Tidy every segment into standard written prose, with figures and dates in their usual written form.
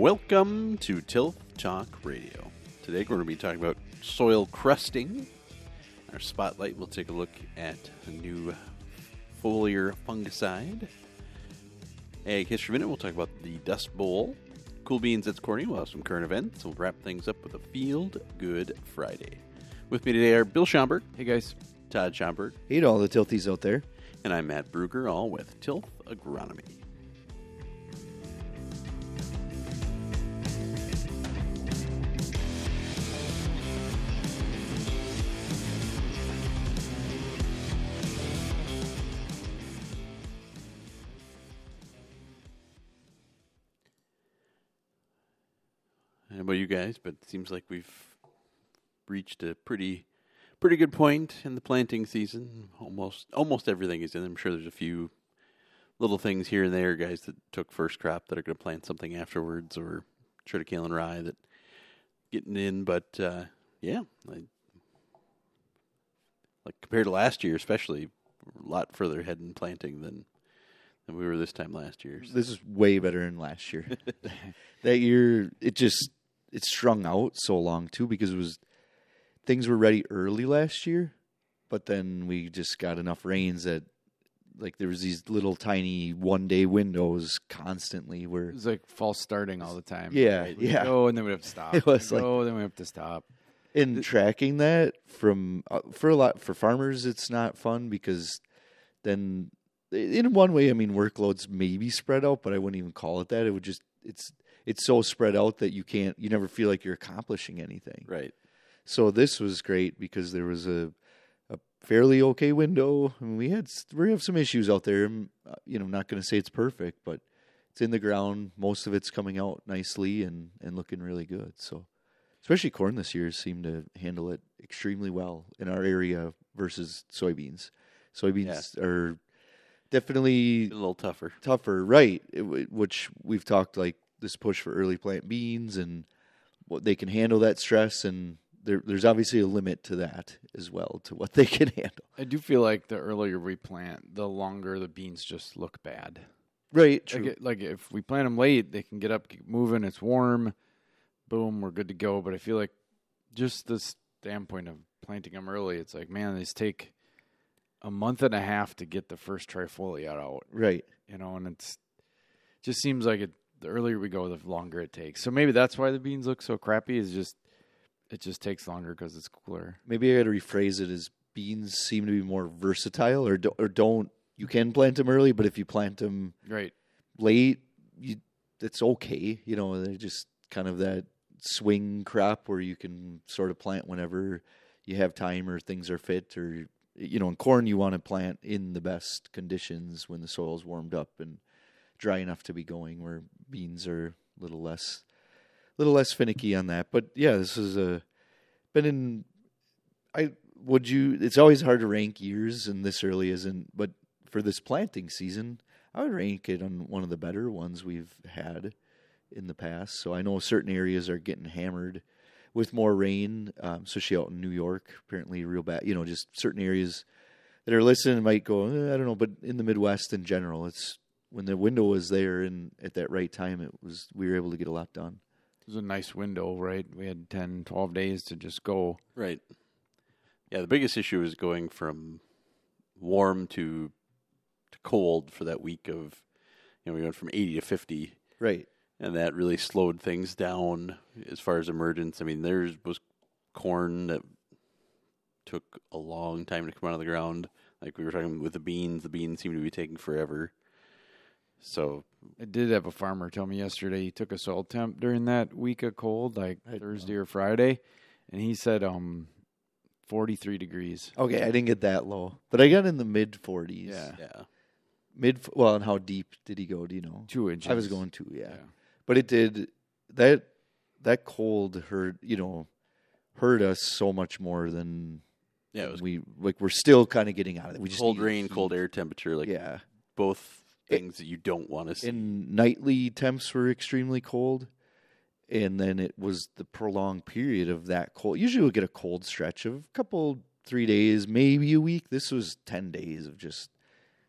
Welcome to Tilth Talk Radio. Today we're going to be talking about soil crusting. Our spotlight will take a look at a new foliar fungicide. Ag History Minute, we'll talk about the Dust Bowl. Cool Beans, It's Corny. We'll have some current events. We'll wrap things up with a Field Good Friday. With me today are Bill Schomburg. Hey, guys. Todd Schomburg. Hey to all the Tilthies out there. And I'm Matt Brugger, all with Tilth Agronomy. How about you guys? But it seems like we've reached a pretty good point in the planting season. Almost everything is in. I'm sure there's a few little things here and there, guys that took first crop that are going to plant something afterwards, or triticale and rye that getting in. But like compared to last year, especially, a lot further ahead in planting than we were this time last year. So. This is way better than last year. That year, it strung out so long too because things were ready early last year, but then we just got enough rains that there was these little tiny 1 day windows constantly where it was like false starting all the time. Yeah, right? yeah. Go and then we have to stop. It was then we have to stop. And tracking that for farmers, it's not fun because then in one way, I mean, workloads maybe spread out, but I wouldn't even call it that. It would just it's so spread out that you never feel like you're accomplishing anything. Right. So this was great because there was a fairly okay window. I mean, we have some issues out there. I'm not going to say it's perfect, but it's in the ground. Most of it's coming out nicely and looking really good. So, especially corn this year seemed to handle it extremely well in our area versus soybeans. Soybeans are definitely a little tougher. Tougher, right? Which we've talked like this push for early plant beans and what they can handle that stress, and there's obviously a limit to that as well, to what they can handle. I do feel like the earlier we plant, the longer the beans just look bad. Right, true. Like if we plant them late, they can get up, keep moving, it's warm, boom, we're good to go. But I feel like just the standpoint of planting them early, it's like, man, these take a month and a half to get the first trifolia out. Right. And it just seems like the earlier we go, the longer it takes. So maybe that's why the beans look so crappy, it just takes longer because it's cooler. Maybe I got to rephrase it as beans seem to be more versatile, or don't. You can plant them early, but if you plant them late, it's okay. They're just kind of that swing crop where you can sort of plant whenever you have time or things are fit. Or in corn, you want to plant in the best conditions when the soil's warmed up and dry enough to be going. Where beans are a little less finicky on that. But yeah, this is it's always hard to rank years and this early but for this planting season, I would rank it on one of the better ones we've had in the past. So I know certain areas are getting hammered with more rain, especially out in New York, apparently real bad. Just certain areas that are listening might go, I don't know, but in the Midwest in general, it's when the window was there and at that right time, we were able to get a lot done. It was a nice window, right? We had 10, 12 days to just go. Right. Yeah, the biggest issue is going from warm to cold for that week of, we went from 80 to 50. Right. And that really slowed things down as far as emergence. I mean, there was corn that took a long time to come out of the ground. Like we were talking with the beans seem to be taking forever. So I did have a farmer tell me yesterday he took a soil temp during that week of cold, like Thursday or Friday, and he said 43 degrees. Okay, I didn't get that low, but I got in the mid 40s. Yeah. And how deep did he go? Do you know? 2 inches. I was going 2, yeah. But it did that cold hurt us so much more than we're still kind of getting out of it. We just cold rain, cold air temperature, both things that you don't want to see. And nightly temps were extremely cold, and then it was the prolonged period of that cold. Usually we'll get a cold stretch of a couple, 3 days, maybe a week. This was 10 days of just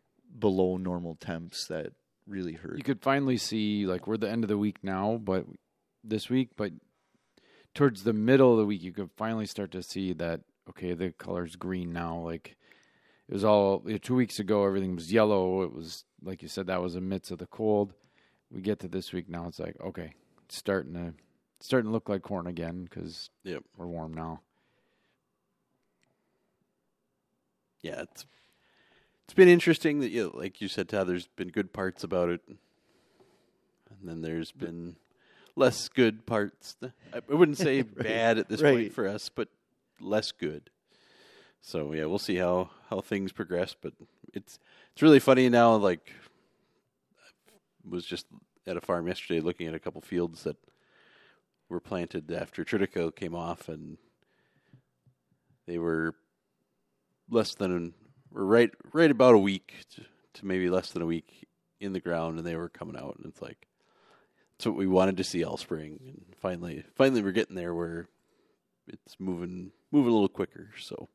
below normal temps that really hurt. You could finally see, we're the end of the week now, but this week, but towards the middle of the week, you could finally start to see that, okay, the color's green now. Like, it was all 2 weeks ago, everything was yellow. It was, like you said, that was amidst of the cold. We get to this week now, it's like, okay, it's starting to look like corn again because we're warm now. Yeah, it's been interesting that, like you said, Todd, there's been good parts about it, and then there's been less good parts. I wouldn't say bad at this point for us, but less good. So yeah, we'll see how things progress. But it's really funny now. Like, I was just at a farm yesterday looking at a couple fields that were planted after triticale came off, and they were right about a week to maybe less than a week in the ground, and they were coming out, and it's like, it's what we wanted to see all spring, and finally we're getting there where it's moving a little quicker. So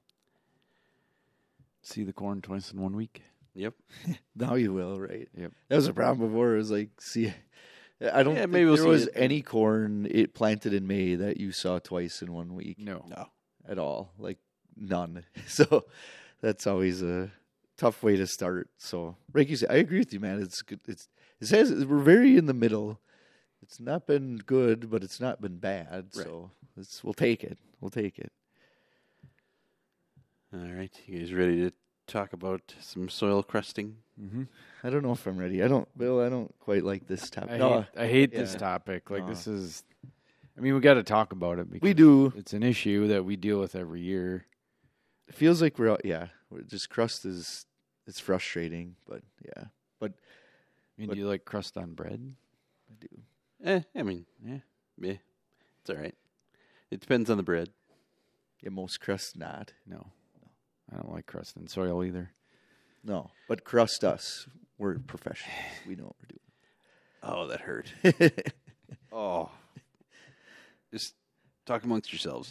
see the corn twice in 1 week. Yep. Now you will, right? Yep. That was a problem before. It was like, see, I don't think maybe there was any corn planted in May that you saw twice in 1 week. No. At all. Like, none. So that's always a tough way to start. So, like you said, I agree with you, man. It's good. It says we're very in the middle. It's not been good, but it's not been bad. Right. So we'll take it. We'll take it. All right, you guys ready to talk about some soil crusting? Mm-hmm. I don't know if I'm ready. I don't quite like this topic. I hate this topic. Like, this is, I mean, we got to talk about it. Because we do. It's an issue that we deal with every year. It feels like we're just crust it's frustrating, but yeah. But I mean, do you like crust on bread? I do. I mean, yeah, it's all right. It depends on the bread. Yeah, most crust not. No. I don't like crust in soil either. No, but crust us. We're professionals. We know what we're doing. Oh, that hurt. Oh. Just talk amongst yourselves.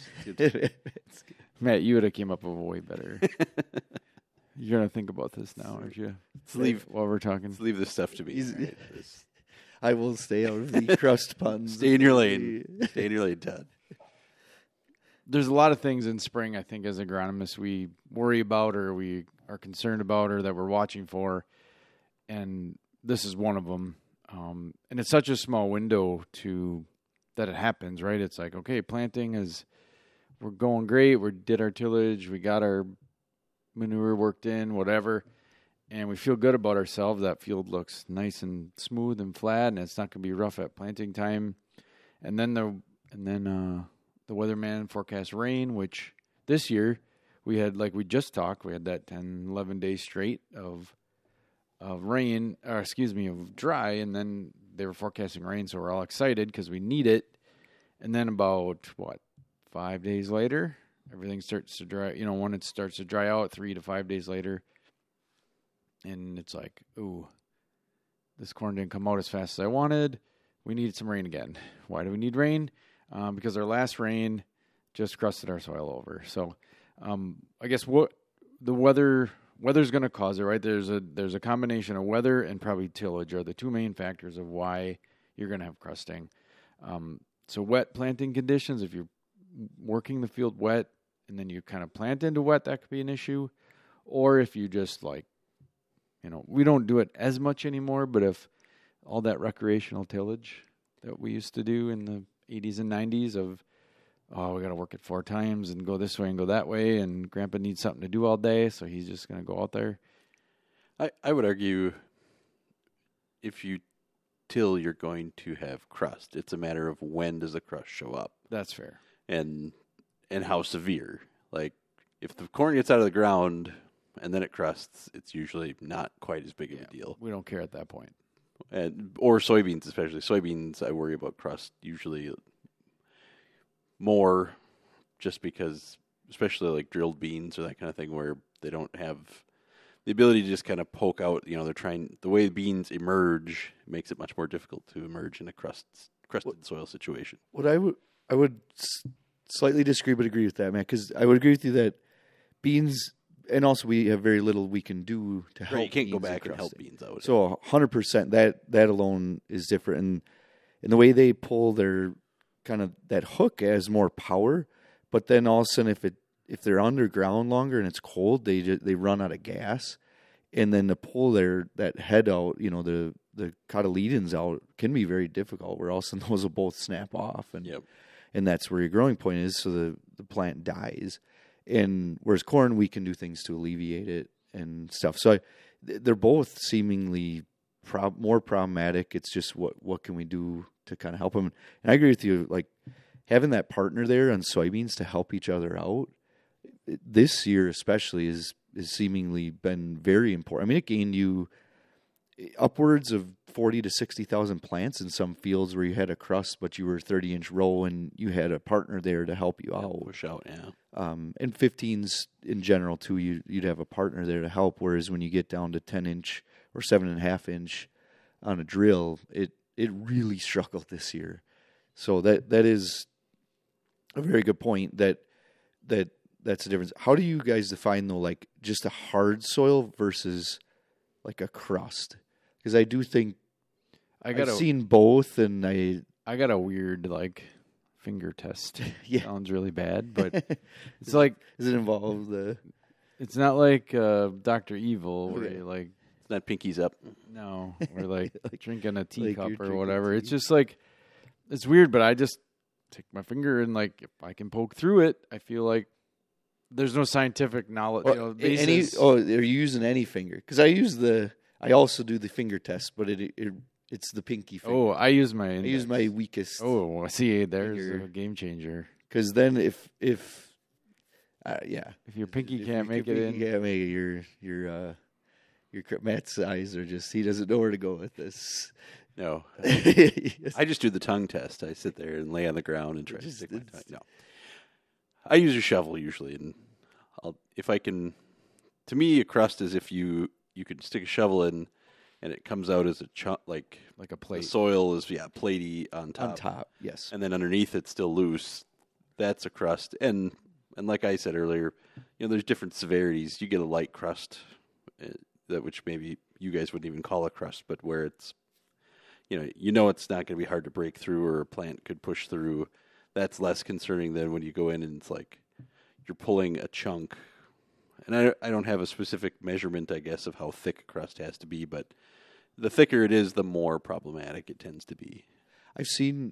Matt, you would have came up with a way better. You're going to think about this now, aren't you? Let's leave while we're talking. Let's leave this stuff to me. Right? I will stay out of the crust puns. Stay in your lane. Stay in your lane, Todd. There's a lot of things in spring, I think, as agronomists we worry about or we are concerned about or that we're watching for, and this is one of them. And it's such a small window that it happens, right? It's like, okay, planting we're going great. We did our tillage. We got our manure worked in, whatever, and we feel good about ourselves. That field looks nice and smooth and flat, and it's not going to be rough at planting time. And then the weatherman forecast rain, which this year we had, like we just talked, we had that 10, 11 days straight of rain, of dry, and then they were forecasting rain, so we're all excited because we need it. And then about, 5 days later, everything starts to dry, when it starts to dry out 3 to 5 days later, and it's like, ooh, this corn didn't come out as fast as I wanted. We need some rain again. Why do we need rain? Because our last rain just crusted our soil over. So I guess what the weather's going to cause it, right? There's a combination of weather and probably tillage are the two main factors of why you're going to have crusting. So wet planting conditions, if you're working the field wet and then you kind of plant into wet, that could be an issue. Or if you just we don't do it as much anymore, but if all that recreational tillage that we used to do in the 80s and 90s of, we got to work it 4 times and go this way and go that way, and Grandpa needs something to do all day, so he's just going to go out there. I would argue if you till, you're going to have crust. It's a matter of when does the crust show up. That's fair. And how severe. Like, if the corn gets out of the ground and then it crusts, it's usually not quite as big of a deal. We don't care at that point. Or soybeans, especially. Soybeans, I worry about crust usually more just because, especially like drilled beans or that kind of thing, where they don't have the ability to just kind of poke out. The way beans emerge makes it much more difficult to emerge in a crusted soil situation. What I would slightly disagree, but agree with that, Matt, because I would agree with you that beans, and also we have very little we can do to help. Right, you can't go back and help beans out. So 100%, that alone is different. and the way they pull their kind of that hook has more power, but then all of a sudden if they're underground longer and it's cold, they run out of gas, and then to pull that head out, the cotyledons out can be very difficult. Where all of a sudden those will both snap off, and that's where your growing point is. So the plant dies, and whereas corn, we can do things to alleviate it and stuff. So they're both seemingly more problematic. It's just what can we do to kind of help them? And I agree with you, like having that partner there on soybeans to help each other out this year especially is seemingly been very important. I mean, it gained you upwards of 40 to 60,000 plants in some fields where you had a crust, but you were 30-inch row and you had a partner there to help you out. Push out, yeah. And 15s in general too, you'd have a partner there to help. Whereas when you get down to 10-inch or 7.5-inch on a drill, it really struggled this year. So that is a very good point. That's the difference. How do you guys define though, like just a hard soil versus like a crust? Because I do think I've seen both, and I got a weird like finger test. Yeah. Sounds really bad, but it's like, does it involve it's not like Dr. Evil where you like, it's not pinkies up. No, we're like, drinking a teacup like or whatever. It's just like, it's weird, but I just take my finger and like, if I can poke through it, I feel like there's no scientific knowledge. Are you using any finger? Because I also do the finger test, but it's the pinky finger. Oh, I use my weakest. Oh, see, there's a game changer. Because then if your pinky can't make it in, your Matt's eyes are just, he doesn't know where to go with this. No, I just do the tongue test. I sit there and lay on the ground and try to stick my tongue. No, I use a shovel usually, and if I can. To me, a crust is if you could stick a shovel in, and it comes out as a chunk, like a plate. The soil is platey on top. On top, yes, and then underneath it's still loose. That's a crust, and like I said earlier, there's different severities. You get a light crust, which maybe you guys wouldn't even call a crust, but where it's, it's not going to be hard to break through, or a plant could push through. That's less concerning than when you go in and it's like you're pulling a chunk. And I don't have a specific measurement, I guess, of how thick a crust has to be, but the thicker it is, the more problematic it tends to be. I've seen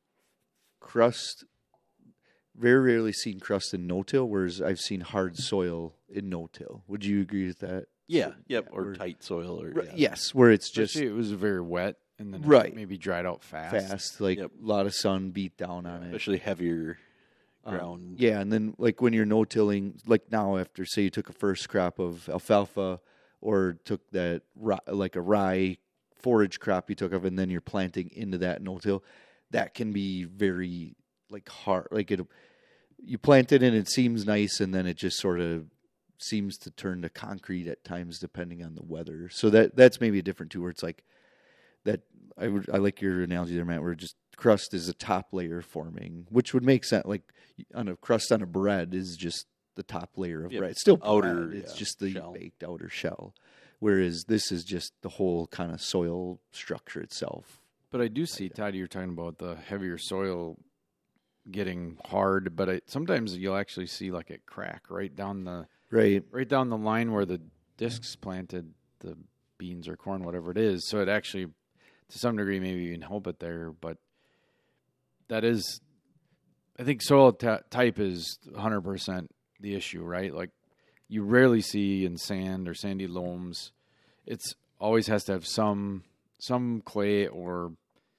crust, very rarely seen crust in no-till, whereas I've seen hard soil in no-till. Would you agree with that? Yeah, yep, or tight soil. Yes, where it's just... Especially it was very wet, and then it maybe dried out fast. A lot of sun beat down on it. Especially heavier ground. Yeah, and then like when you're no-tilling, like now after, say you took a first crop of alfalfa or took that like a rye forage crop you took of, and then you're planting into that no-till, that can be very like hard. Like you plant it and it seems nice, and then it just sort of seems to turn to concrete at times depending on the weather. So that's maybe a different too, where it's like that. I like your analogy there, Matt, where just crust is a top layer forming, which would make sense. Like on a crust on a bread is just the top layer of bread. It's still outer. Bread. It's just the baked outer shell. Whereas this is just the whole kind of soil structure itself. But I do see, Todd, you're talking about the heavier soil getting hard, but sometimes you'll actually see like it crack right down the line where the discs planted, the beans or corn, whatever it is. So it actually, to some degree, maybe you can help it there, but that is, I think soil type is 100% the issue, right? Like you rarely see in sand or sandy loams. It's always has to have some clay or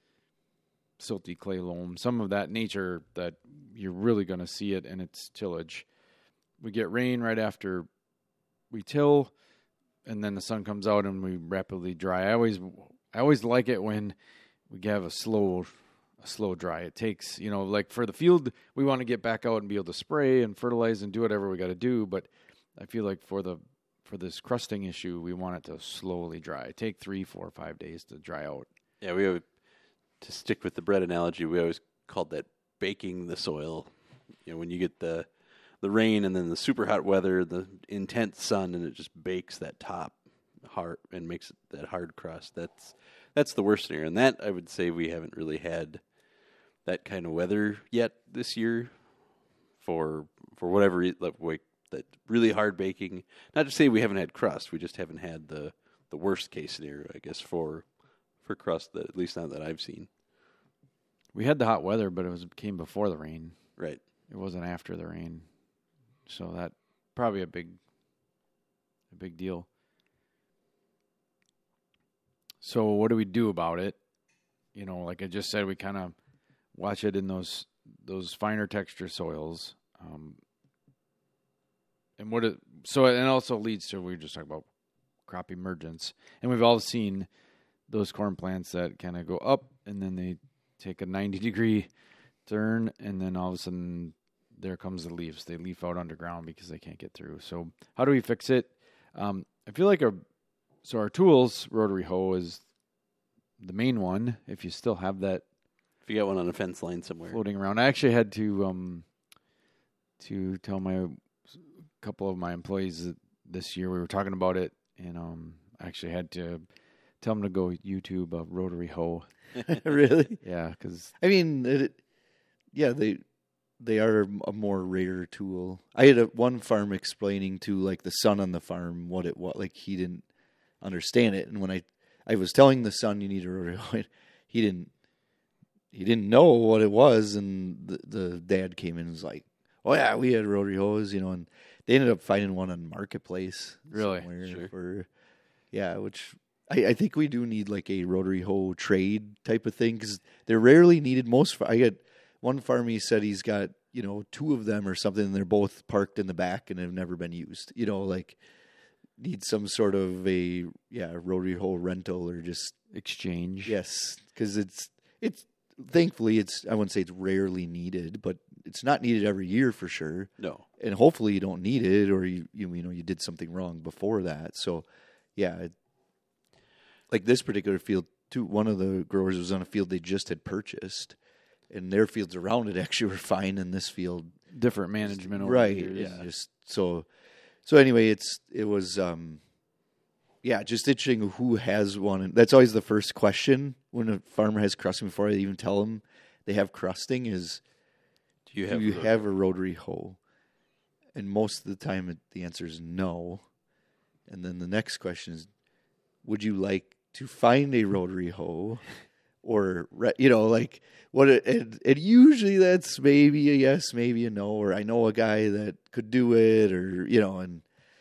silty clay loam, some of that nature that you're really going to see it in its tillage. We get rain right after we till, and then the sun comes out and we rapidly dry. I always like it when we have a slow dry. It takes, like for the field, we want to get back out and be able to spray and fertilize and do whatever we got to do. But I feel like for this crusting issue, we want it to slowly dry. Take 3, 4, 5 days to dry out. Yeah, we have, to stick with the bread analogy, we always called that baking the soil. When you get the rain and then the super hot weather, the intense sun, and it just bakes that top hard and makes it that hard crust. that's the worst scenario. And that, I would say, we haven't really had that kind of weather yet this year for whatever like that really hard baking. Not to say we haven't had crust, we just haven't had the worst case scenario, I guess, for crust, that at least not that I've seen. We had the hot weather, but came before the rain. Right. It wasn't after the rain. So that probably a big deal. So what do we do about it? You know, like I just said, we kind of watch it in those finer texture soils. And it also leads to, we were just talking about crop emergence. And we've all seen those corn plants that kind of go up and then they take a 90-degree turn, and then all of a sudden there comes the leaves. They leaf out underground because they can't get through. So how do we fix it? I feel like our tools, rotary hoe is the main one. If you still have that, if you got one on a fence line somewhere floating around, I actually had to tell couple of my employees that this year we were talking about it, and I actually had to tell them to go YouTube a rotary hoe. Really? Yeah, because I mean, they are a more rare tool. I had one farm explaining to like the son on the farm what like he didn't understand it, and when I was telling the son you need a rotary hoe, he didn't know what it was, and the dad came in and was like, "Oh yeah, we had rotary hoes," and they ended up finding one on Marketplace. Really? Sure. Which I think we do need like a rotary hoe trade type of thing, because they're rarely needed. I got one farm, he said he's got, 2 of them or something, and they're both parked in the back and have never been used. Like need some sort of a rotary hoe rental or just exchange. Yes, because it's thankfully I wouldn't say it's rarely needed, but it's not needed every year for sure. No. And hopefully you don't need it, or you did something wrong before that. So, yeah, like this particular field, too, one of the growers was on a field they just had purchased, and their fields around it actually were fine. In this field, different management over right? The years. Yeah. Just so anyway, it was just interesting who has one. And that's always the first question when a farmer has crusting. Before I even tell them they have crusting, is do you have a rotary hoe? And most of the time, the answer is no. And then the next question is, would you like to find a rotary hoe? Or, like what? And usually that's maybe a yes, maybe a no, or I know a guy that could do it, or and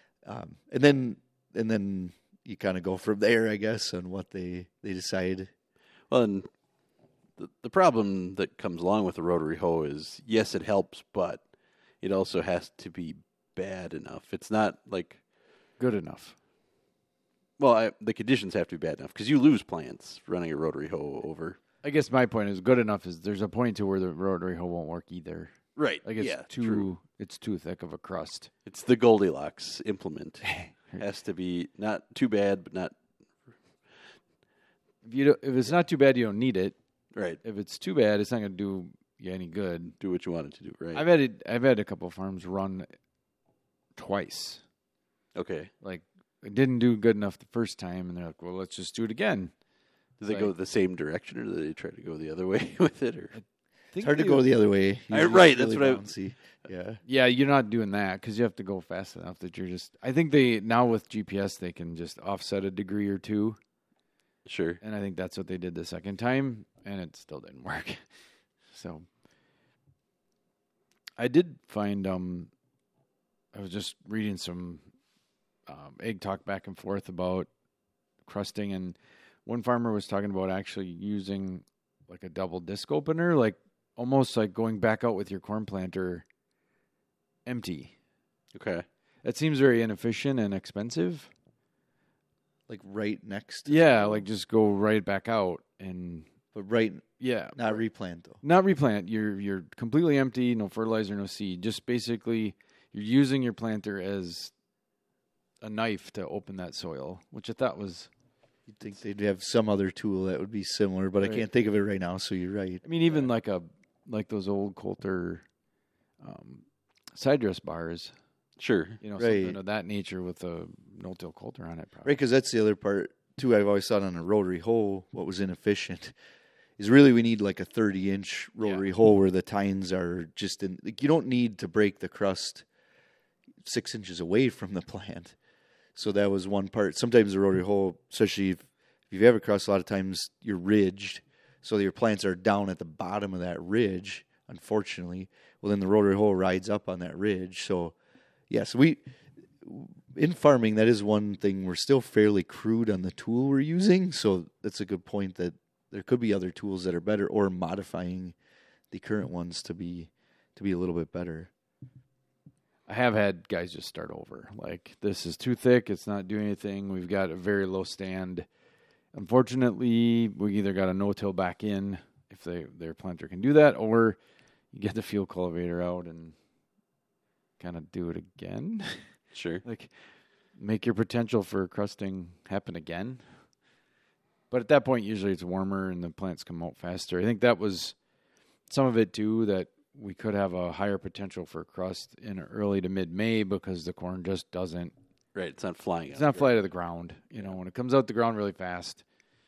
then you kind of go from there, I guess, on what they decide. Well, and the problem that comes along with the rotary hoe is, yes, it helps, but it also has to be bad enough. It's not like good enough. Well, the conditions have to be bad enough, because you lose plants running a rotary hoe over. I guess my point is good enough is there's a point to where the rotary hoe won't work either. Right. Like it's too thick of a crust. It's the Goldilocks implement. Has to be not too bad, but not. If it's not too bad, you don't need it. Right. If it's too bad, it's not going to do you any good. Do what you want it to do. Right. I've had a couple of farms run twice. Okay. Like it didn't do good enough the first time, and they're like, "Well, let's just do it again." Do they go the same direction, or do they try to go the other way with it? Or it's hard to go the other way. Right. That's what I see. Yeah. Yeah, you're not doing that because you have to go fast enough that you're just. I think now with GPS they can just offset a degree or two. Sure. And I think that's what they did the second time, and it still didn't work. So I did find I was just reading some egg talk back and forth about crusting, and one farmer was talking about actually using like a double disc opener, like almost like going back out with your corn planter empty. Okay. That seems very inefficient and expensive. Like right next. Yeah, like just go right back out and. But right. Yeah. Not replant though. Not replant. You're completely empty. No fertilizer. No seed. Just basically you're using your planter as a knife to open that soil, which I thought was. You'd think they'd have some other tool that would be similar, but right. I can't think of it right now. So you're right. I mean, even like those old Coulter side dress bars. Sure. Something of that nature with a no-till Coulter on it. Probably. Right, because that's the other part. too, I've always thought on a rotary hoe, what was inefficient is really we need like a 30-inch rotary hoe where the tines are just in. Like, you don't need to break the crust 6 inches away from the plant. So that was one part. Sometimes the rotary hoe, especially if you have a crust, a lot of times you're ridged, so your plants are down at the bottom of that ridge, unfortunately. Well, then the rotary hoe rides up on that ridge. So, yes, in farming, that is one thing. We're still fairly crude on the tool we're using, so that's a good point that there could be other tools that are better, or modifying the current ones to be a little bit better. I have had guys just start over. Like, this is too thick. It's not doing anything. We've got a very low stand. Unfortunately, we either got to no-till back in if their planter can do that, or you get the field cultivator out and kind of do it again. Sure. Like, make your potential for crusting happen again. But at that point, usually it's warmer and the plants come out faster. I think that was some of it, too, that we could have a higher potential for crust in early to mid-May because the corn just doesn't. Right, it's not flying. It's not fly to the ground. You know, when it comes out the ground really fast,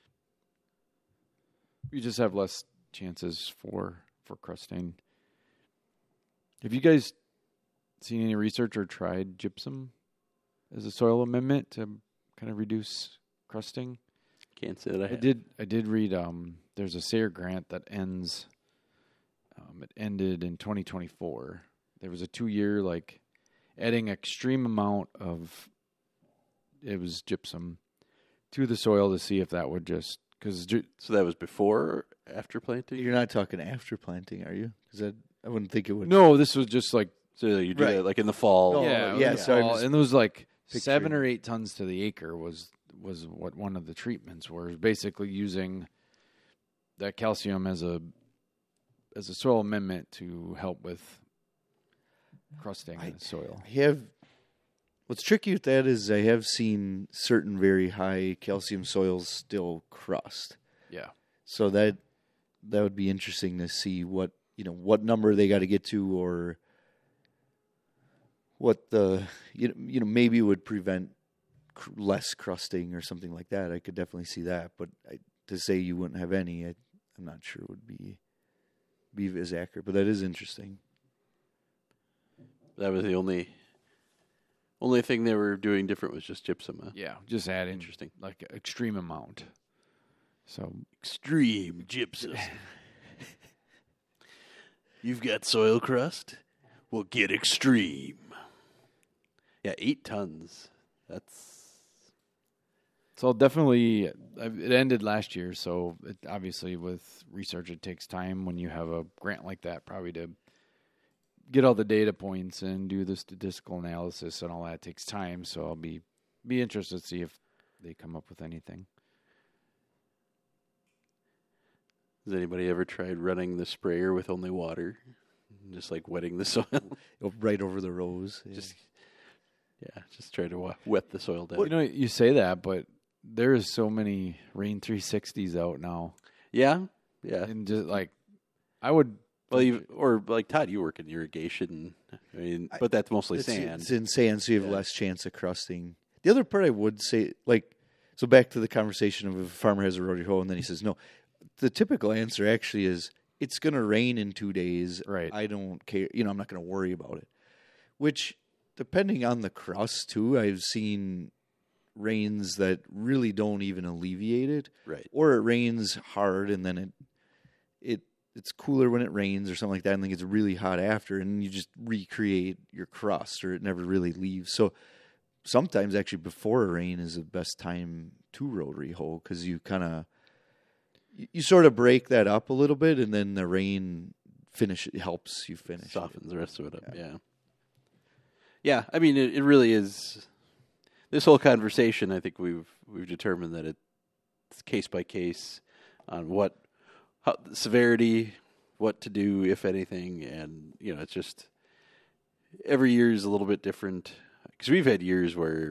you just have less chances for crusting. Have you guys seen any research or tried gypsum as a soil amendment to kind of reduce crusting? Can't say that I have. I did read there's a SARE grant that ends. It ended in 2024. There was a 2-year, like, adding extreme amount of, it was gypsum, to the soil to see if that would just, because. So that was before or after planting? You're not talking after planting, are you? Because I wouldn't think it would. No, this was just like. So you do that like in the fall. Yeah. So and it was like 7 or 8 tons to the acre was what one of the treatments were, basically using that calcium as a soil amendment to help with crusting in the soil. What's tricky with that is I have seen certain very high calcium soils still crust. Yeah. So that would be interesting to see what number they got to get to, or what the maybe would prevent less crusting or something like that. I could definitely see that, but to say you wouldn't have any, I'm not sure would be as accurate, but that is interesting. That was the only thing they were doing different was just gypsum. Huh? Yeah, just add interesting, like extreme amount. So extreme gypsum. You've got soil crust? Well, get extreme. Yeah, 8 tons. So definitely, it ended last year, so obviously with research it takes time when you have a grant like that, probably to get all the data points and do the statistical analysis and all that takes time, so I'll be interested to see if they come up with anything. Has anybody ever tried running the sprayer with only water? Just like wetting the soil? Right over the rows. Yeah. Just try to wet the soil down. You say that, but there is so many Rain 360s out now. Yeah. And just like, I would. Well, or like Todd, you work in irrigation. I mean, but that's mostly sand. It's in sand, so you have less chance of crusting. The other part I would say, so back to the conversation of if a farmer has a rotary hoe and then he says no. The typical answer actually is, it's going to rain in 2 days. Right. I don't care. I'm not going to worry about it. Which, depending on the crust too, I've seen rains that really don't even alleviate it. Right. Or it rains hard and then it's cooler when it rains or something like that, and then it gets really hot after, and you just recreate your crust, or it never really leaves. So sometimes actually before a rain is the best time to rotary hoe, because you kind of you sort of break that up a little bit, and then the rain helps you finish. Softens the rest of it up, yeah. I mean, it really is. This whole conversation, I think we've determined that it's case by case on how severity, what to do if anything, and it's just every year is a little bit different. Because we've had years where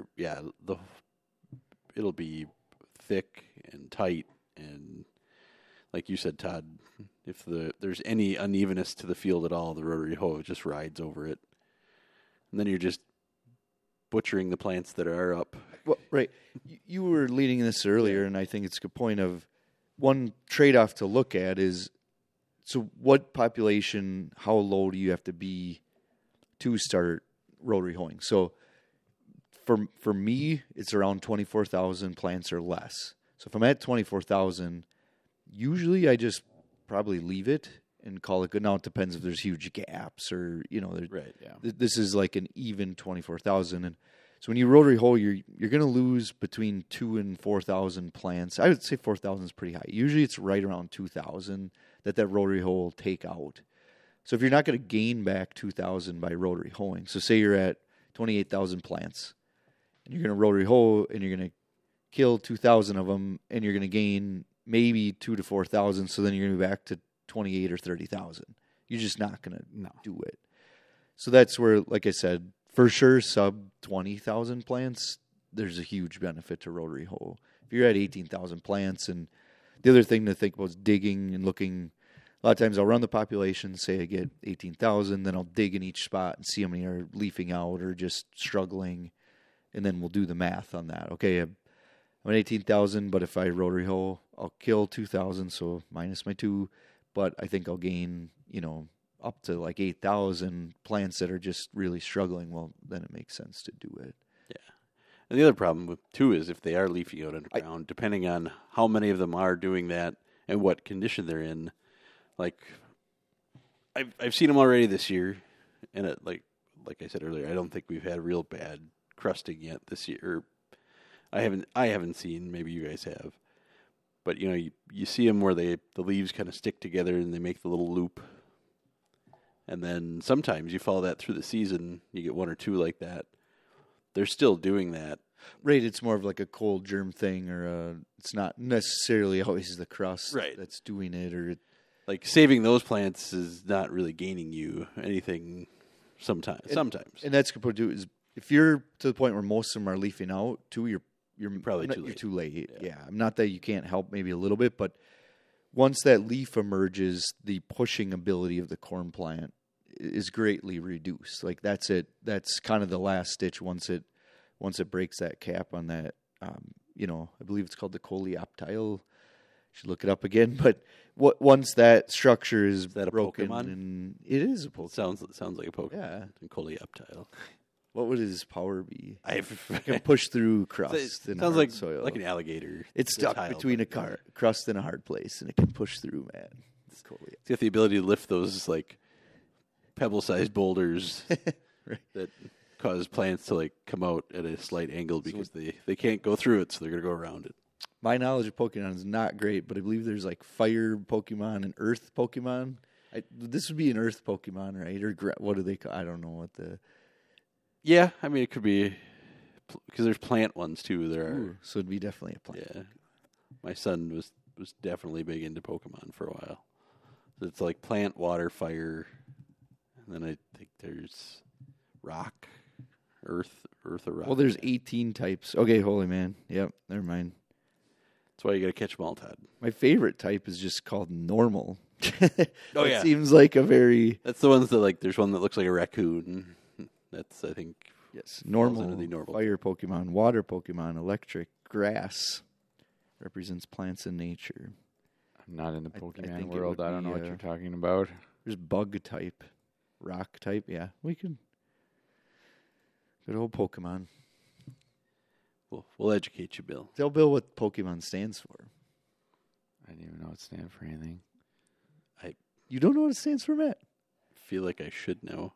it'll be thick and tight, and like you said, Todd, if there's any unevenness to the field at all, the rotary hoe just rides over it. And then you're just butchering the plants that are up Well, right. You were leading this earlier, and I think it's a good point of one trade-off to look at is, so what population, how low do you have to be to start rotary hoeing? So for me, it's around 24,000 plants or less. So if I'm at 24,000, usually I just probably leave it and call it good. Now it depends if there's huge gaps or, Right, yeah. This is like an even 24,000. And so when you rotary hoe, you're going to lose between 2,000 and 4,000 plants. I would say 4,000 is pretty high. Usually it's right around 2,000 that rotary hoe will take out. So if you're not going to gain back 2,000 by rotary hoeing, so say you're at 28,000 plants, and you're going to rotary hoe, and you're going to kill 2,000 of them, and you're going to gain maybe 2,000 to 4,000, so then you're going to be back to 28 or 30,000. You're just not going to do it. So that's where, like I said, for sure, sub 20,000 plants, there's a huge benefit to rotary hoe. If you're at 18,000 plants, and the other thing to think about is digging and looking. A lot of times I'll run the population, say I get 18,000, then I'll dig in each spot and see how many are leafing out or just struggling, and then we'll do the math on that. Okay, I'm at 18,000, but if I rotary hoe, I'll kill 2,000, so minus my 2, but I think I'll gain, up to like 8,000 plants that are just really struggling. Well, then it makes sense to do it. Yeah. And the other problem too is if they are leafing out underground, depending on how many of them are doing that and what condition they're in, like I've seen them already this year, and it, like I said earlier, I don't think we've had real bad crusting yet this year. I haven't seen. Maybe you guys have, but you see them where the leaves kind of stick together and they make the little loop, and then sometimes you follow that through the season. You get one or two like that. They're still doing that. Right, it's more of like a cold germ thing, or it's not necessarily always the crust that's doing it, or like saving those plants is not really gaining you anything. Sometimes, and that's good to do is if you're to the point where most of them are leafing out too, you're probably too late. You're too late. Yeah, not that you can't help maybe a little bit, but once that leaf emerges, the pushing ability of the corn plant is greatly reduced. Like that's it. That's kind of the last stitch once it breaks that cap on that. I believe it's called the coleoptile. Should look it up again. But once that structure is that broken, a Pokemon? And it is a Pokemon. Sounds like a Pokemon. Yeah, coleoptile. What would his power be? I can push through crust and sounds hard soil. Like an alligator. It's stuck between a crust and a hard place, and it can push through, man. It's got the ability to lift those like pebble-sized boulders that cause plants to like come out at a slight angle because they can't go through it, so they're going to go around it. My knowledge of Pokemon is not great, but I believe there's like fire Pokemon and earth Pokemon. This would be an earth Pokemon, right? Or what do they call? I don't know what the. Yeah, I mean it could be because there's plant ones too. So it'd be definitely a plant. Yeah, my son was definitely big into Pokemon for a while. So it's like plant, water, fire, and then I think there's rock, earth or rock. Well, there's 18 types. Okay, holy man. Yep, never mind. That's why you got to catch them all, Todd. My favorite type is just called normal. Oh yeah, it seems like a very. That's the ones that like. There's one that looks like a raccoon. That's I think. Yes, normal. The normal fire Pokemon, water Pokemon, electric, grass represents plants in nature. I'm not in the Pokemon world. I don't know what you're talking about. There's bug type, rock type. Yeah, we can. Good old Pokemon. We'll educate you, Bill. Tell Bill what Pokemon stands for. I didn't even know it stands for anything. You don't know what it stands for, Matt? I feel like I should know.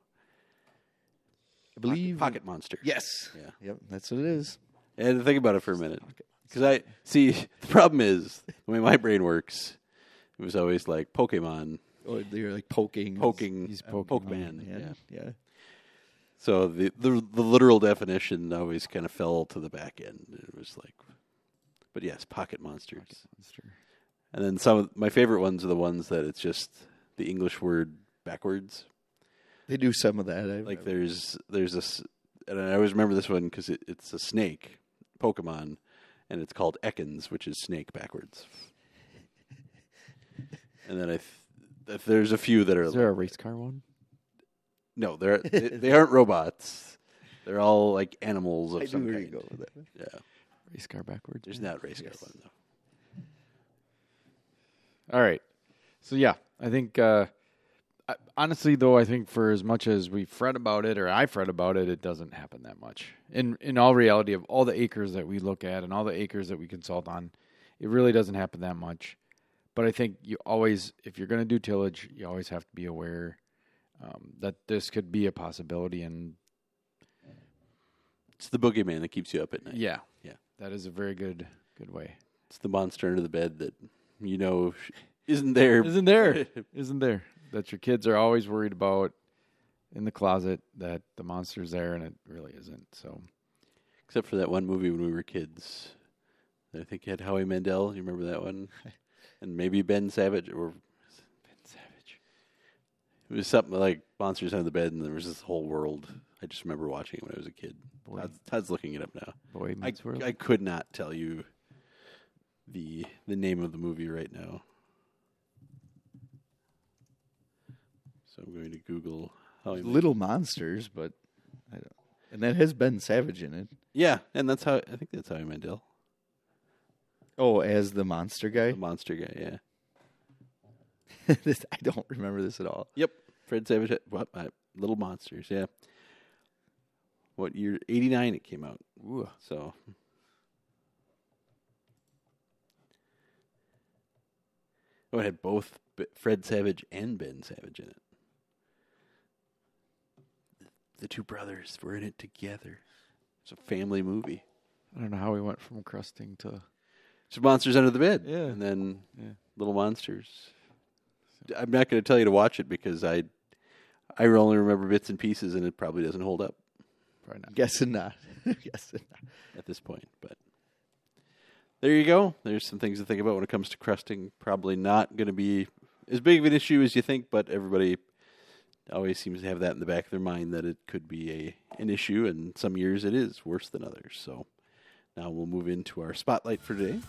I believe Pocket Monster. Yes. Yeah. Yep. That's what it is. I had to think about it for a minute because the problem is the way my brain works. It was always like Pokemon. Oh, they're like poking. He's Pokemon. Pokemon. Yeah. So the literal definition always kind of fell to the back end. It was like, but yes, Pocket Monsters. Pocket Monster. And then some of my favorite ones are the ones that it's just the English word backwards. They do some of that. There's this, and I always remember this one because it's a snake Pokemon, and it's called Ekans, which is snake backwards. And then there's a few that are. Is there a race car one? No, they aren't robots. They're all like animals of I some knew where kind. you go with that. Yeah. Race car backwards. There's not race car one, though. All right. So, yeah, I think, honestly, though, I think for as much as we fret about it, or I fret about it, it doesn't happen that much. In all reality, of all the acres that we look at and all the acres that we consult on, it really doesn't happen that much. But I think you always, if you're going to do tillage, you always have to be aware that this could be a possibility. And it's the boogeyman that keeps you up at night. yeah, Yeah. that is a very good way. It's the monster under the bed that isn't there. Isn't there? That your kids are always worried about in the closet, that the monster's there, and it really isn't. So, Except for that one movie when we were kids. I think you had Howie Mandel. You remember that one? And maybe Ben Savage. Or Ben Savage. It was something like monsters under the bed, and there was this whole world. I just remember watching it when I was a kid. Todd's looking it up now. Boy Meets World. I could not tell you the name of the movie right now. So I'm going to Google Howie Mandel. Little Monsters, but I don't. And that has Ben Savage in it. Yeah, and I think that's Howie Mandel. Oh, as the monster guy? The monster guy, yeah. I don't remember this at all. Yep. Fred Savage. Little Monsters, yeah. What year? 89 it came out. Ooh. So. Oh, it had both Fred Savage and Ben Savage in it. The two brothers were in it together. It's a family movie. I don't know how we went from crusting to... It's Monsters Under the Bed. Yeah. And then Little Monsters. I'm not going to tell you to watch it because I only remember bits and pieces, and it probably doesn't hold up. Probably not. Guessing not. Guessing not. At this point. But there you go. There's some things to think about when it comes to crusting. Probably not going to be as big of an issue as you think, but everybody always seems to have that in the back of their mind that it could be an issue, and some years it is worse than others. So now we'll move into our spotlight for today.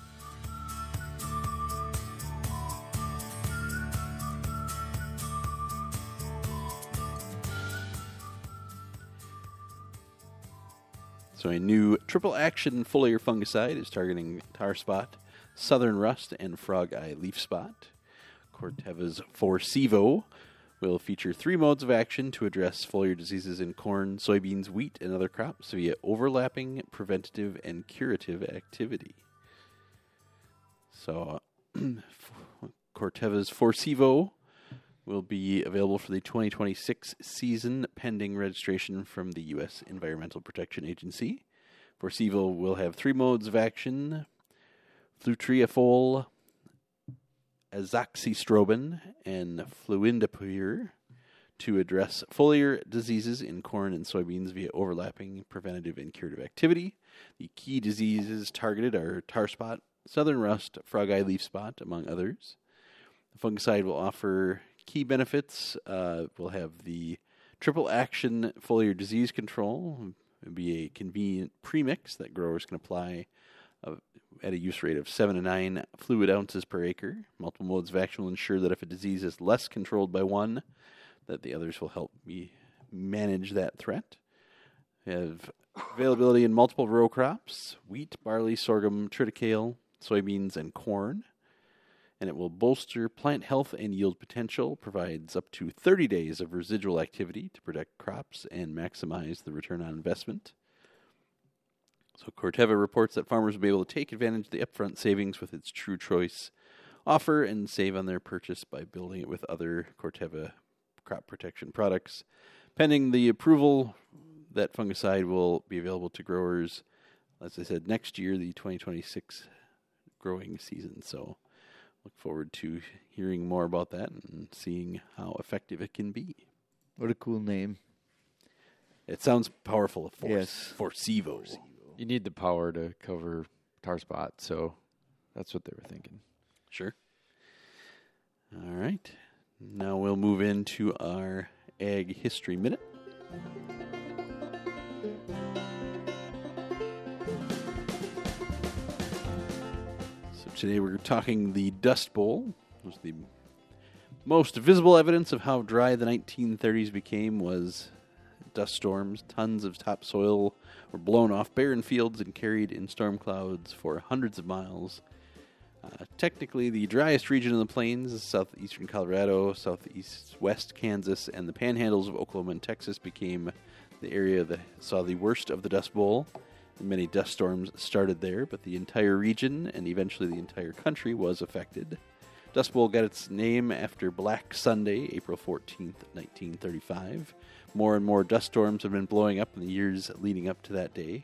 So a new triple action foliar fungicide is targeting tar spot, southern rust, and frog eye leaf spot. Corteva's Forcevo will feature 3 modes of action to address foliar diseases in corn, soybeans, wheat, and other crops via overlapping preventative and curative activity. So Corteva's Forcevo will be available for the 2026 season pending registration from the U.S. Environmental Protection Agency. Forcevo will have 3 modes of action: flutriafol, azoxystrobin, and fluindapyr to address foliar diseases in corn and soybeans via overlapping preventative and curative activity. The key diseases targeted are tar spot, southern rust, frog eye leaf spot, among others. The fungicide will offer key benefits. We'll have the triple action foliar disease control. It'll be a convenient premix that growers can apply at a use rate of 7 to 9 fluid ounces per acre. Multiple modes of action will ensure that if a disease is less controlled by one, that the others will help me manage that threat. We have availability in multiple row crops: wheat, barley, sorghum, triticale, soybeans, and corn. And it will bolster plant health and yield potential, provides up to 30 days of residual activity to protect crops and maximize the return on investment. So Corteva reports that farmers will be able to take advantage of the upfront savings with its True Choice offer and save on their purchase by building it with other Corteva crop protection products. Pending the approval, that fungicide will be available to growers, as I said, next year, the 2026 growing season. So look forward to hearing more about that and seeing how effective it can be. What a cool name. It sounds powerful. Yes. Forcevo. You need the power to cover tar spot, so that's what they were thinking. Sure. All right. Now we'll move into our Ag History Minute. So today we're talking the Dust Bowl. It was the most visible evidence of how dry the 1930s became was dust storms. Tons of topsoil were blown off barren fields and carried in storm clouds for hundreds of miles. Technically, the driest region of the plains is southeastern Colorado, southwest Kansas, and the panhandles of Oklahoma and Texas became the area that saw the worst of the Dust Bowl. Many dust storms started there, but the entire region and eventually the entire country was affected. Dust Bowl got its name after Black Sunday, April 14th, 1935. More and more dust storms have been blowing up in the years leading up to that day.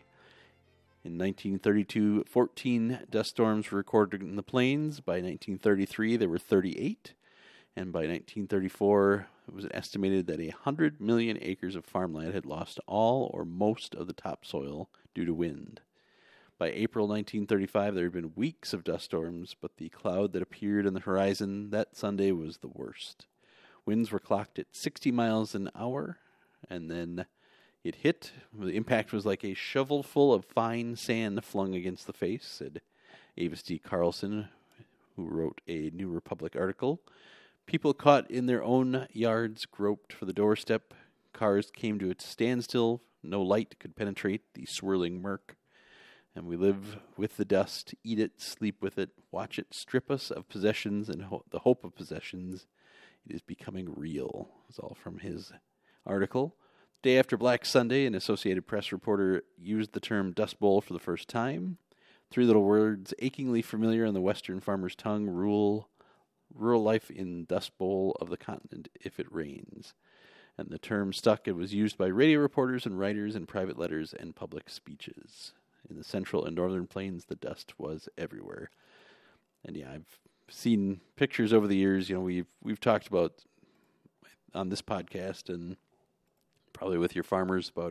In 1932, 14 dust storms were recorded in the plains. By 1933, there were 38. And by 1934, it was estimated that 100 million acres of farmland had lost all or most of the topsoil due to wind. By April 1935, there had been weeks of dust storms, but the cloud that appeared on the horizon that Sunday was the worst. Winds were clocked at 60 miles an hour, and then it hit. The impact was like a shovelful of fine sand flung against the face, said Avis D. Carlson, who wrote a New Republic article. People caught in their own yards groped for the doorstep. Cars came to a standstill. No light could penetrate the swirling murk. And we live with the dust, eat it, sleep with it, watch it strip us of possessions and the hope of possessions. It is becoming real. It's all from his article. Day after Black Sunday, an Associated Press reporter used the term Dust Bowl for the first time. Three little words achingly familiar on the Western farmer's tongue: rural life in Dust Bowl of the continent if it rains. And the term stuck. It was used by radio reporters and writers in private letters and public speeches. In the central and northern plains, the dust was everywhere. And yeah, I've seen pictures over the years. You know, we've talked about on this podcast and probably with your farmers about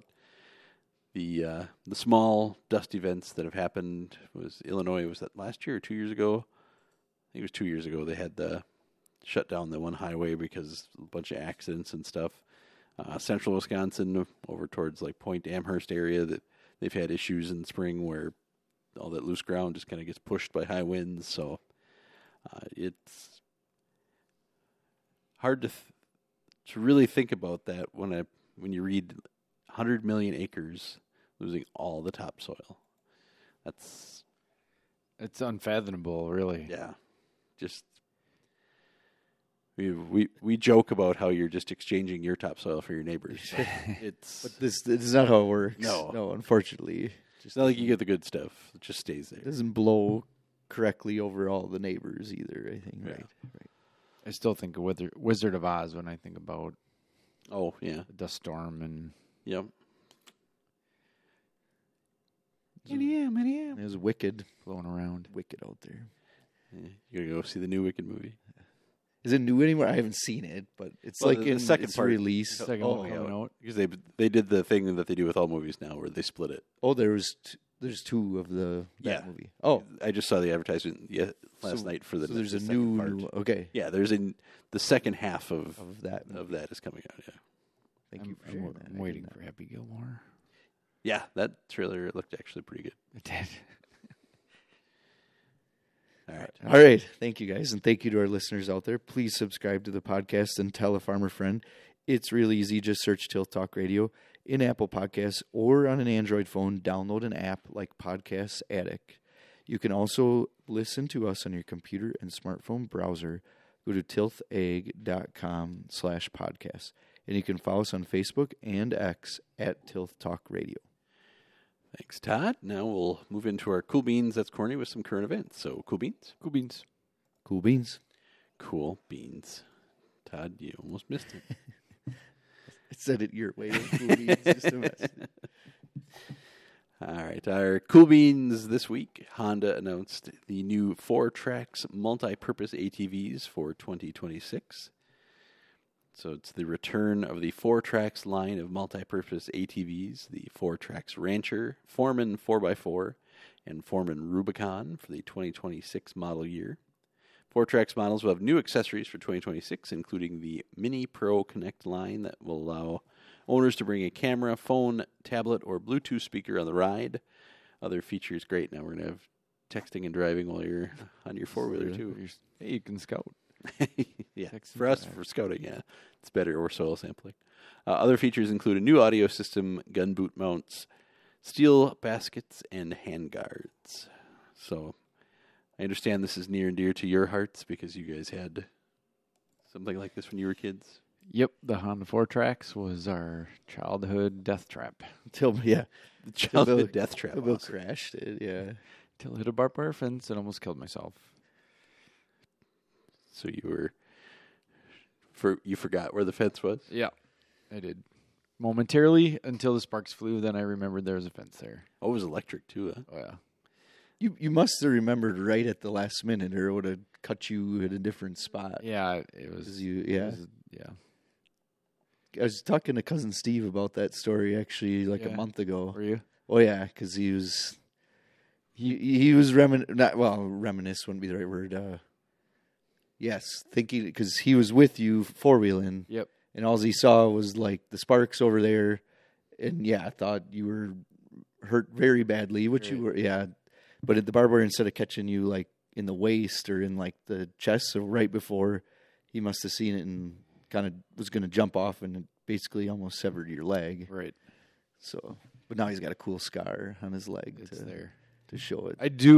the small dust events that have happened. Was Illinois, was that last year or 2 years ago? I think it was 2 years ago. They had shut down the one highway because a bunch of accidents and stuff. Central Wisconsin, over towards like Point Amherst area, that they've had issues in spring where all that loose ground just kind of gets pushed by high winds. So it's hard to really think about that when you read 100 million acres losing all the topsoil. It's unfathomable, really. Yeah, just we joke about how you're just exchanging your topsoil for your neighbors. But this is not how it works. No, unfortunately, it's not like you get the good stuff; it just stays there. It doesn't blow correctly over all the neighbors either. I think. Yeah. Right. I still think of Wizard of Oz when I think about. Oh yeah, the dust storm and. Yep. It was wicked blowing around. Wicked out there. Yeah. You gotta go see the new Wicked movie. Is it new anymore? I haven't seen it, but it's Well, like the in second its part. release. Second one coming out. Because they did the thing that they do with all movies now, where they split it. Oh, there's two of that movie. Oh, I just saw the advertisement last night for the. So there's the a second part. new. Okay. Yeah, there's the second half of that. Of that is coming out. Yeah. Thank you for sharing that. I'm waiting for Happy Gilmore. Yeah, that trailer looked actually pretty good. It did. All right. Thank you, guys. And thank you to our listeners out there. Please subscribe to the podcast and tell a farmer friend. It's real easy. Just search Tilth Talk Radio in Apple Podcasts or on an Android phone. Download an app like Podcast Addict. You can also listen to us on your computer and smartphone browser. Go to tilthag.com/podcast. And you can follow us on Facebook and X at Tilth Talk Radio. Thanks, Todd. Now we'll move into our Cool Beans That's Corny with some current events. So, Cool Beans? Cool beans. Cool beans. Cool Beans. Todd, you almost missed it. I said it your way. Cool beans. Just a mess. All right. Our Cool Beans this week. Honda announced the new 4Trax multi-purpose ATVs for 2026. So it's the return of the 4Trax line of multi-purpose ATVs, the 4Trax Rancher, Foreman 4x4, and Foreman Rubicon for the 2026 model year. 4Trax models will have new accessories for 2026, including the Mini Pro Connect line that will allow owners to bring a camera, phone, tablet, or Bluetooth speaker on the ride. Other features, great. Now we're going to have texting and driving while you're on your four-wheeler, too. Hey, you can scout. Yeah, Text for and us, drive. for scouting, yeah, it's better, or soil sampling. Other features include a new audio system, gun boot mounts, steel baskets, and handguards. So I understand this is near and dear to your hearts because you guys had something like this when you were kids. Yep, the Honda 4Trax was our childhood death trap. Till The childhood Bill- death trap. Bill Awesome. crashed it. Yeah. Till I hit a barbed wire fence and almost killed myself. So you forgot where the fence was? Yeah, I did. Momentarily until the sparks flew, then I remembered there was a fence there. Oh, it was electric too, huh? Oh, yeah. You must have remembered right at the last minute, or it would have cut you at a different spot. Yeah, it was. 'Cause yeah. Yeah. I was talking to cousin Steve about that story actually like Yeah. a month ago. Were you? Oh yeah, because he was reminisce wouldn't be the right word. Yes, thinking because he was with you four wheeling. Yep. And all he saw was like the sparks over there, and yeah, I thought you were hurt very badly, which you were. Yeah, but at the barbed wire, instead of catching you like in the waist or in like the chest, so right before, he must have seen it and kind of was going to jump off, and it basically almost severed your leg. Right. So, but now he's got a cool scar on his leg It's there. to show it. I do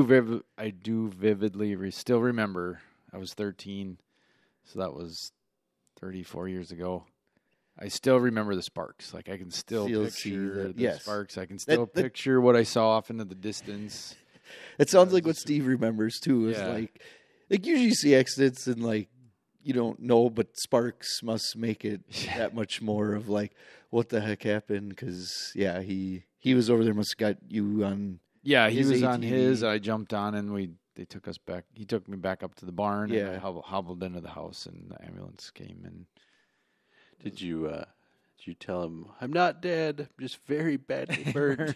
vividly still remember. I was 13, so that was 34 years ago. I still remember the sparks. Like I can still You'll see picture the yes. sparks. I can still that- picture what I saw off into the distance. It sounds like what Steve remembers too. Is Yeah. like usually you see accidents and like you don't know, but sparks must make it that much more of like what the heck happened? Because yeah, he was over there. Must have got you on. Yeah, he His was on ATV. his. I jumped on, and they took us back. He took me back up to the barn. Yeah. and I hobbled into the house, and the ambulance came. And Did you tell him, I'm not dead, I'm just very badly burned?